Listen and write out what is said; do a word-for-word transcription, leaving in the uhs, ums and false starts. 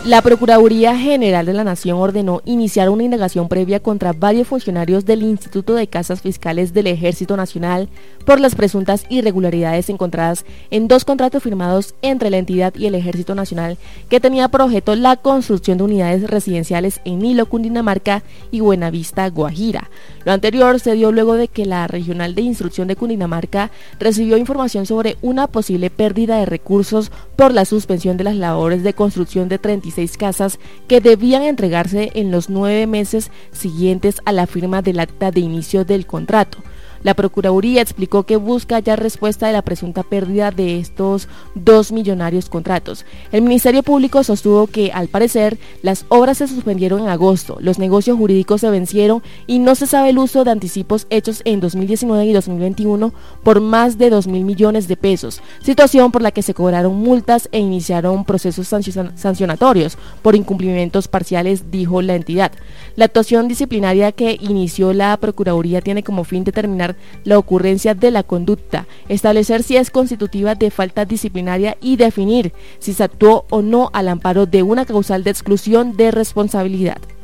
La Procuraduría General de la Nación ordenó iniciar una indagación previa contra varios funcionarios del Instituto de Casas Fiscales del Ejército Nacional por las presuntas irregularidades encontradas en dos contratos firmados entre la entidad y el Ejército Nacional que tenía por objeto la construcción de unidades residenciales en Nilo, Cundinamarca y Buenavista, Guajira. Lo anterior se dio luego de que la Regional de Instrucción de Cundinamarca recibió información sobre una posible pérdida de recursos por la suspensión de las labores de construcción de treinta y seis casas que debían entregarse en los nueve meses siguientes a la firma del acta de inicio del contrato. La Procuraduría explicó que busca hallar respuesta de la presunta pérdida de estos dos millonarios contratos. El Ministerio Público sostuvo que, al parecer, las obras se suspendieron en agosto, los negocios jurídicos se vencieron y no se sabe el uso de anticipos hechos en dos mil diecinueve y dos mil veintiuno por más de dos mil millones de pesos, situación por la que se cobraron multas e iniciaron procesos sancionatorios por incumplimientos parciales, dijo la entidad. La actuación disciplinaria que inició la Procuraduría tiene como fin determinar la ocurrencia de la conducta, establecer si es constitutiva de falta disciplinaria y definir si se actuó o no al amparo de una causal de exclusión de responsabilidad.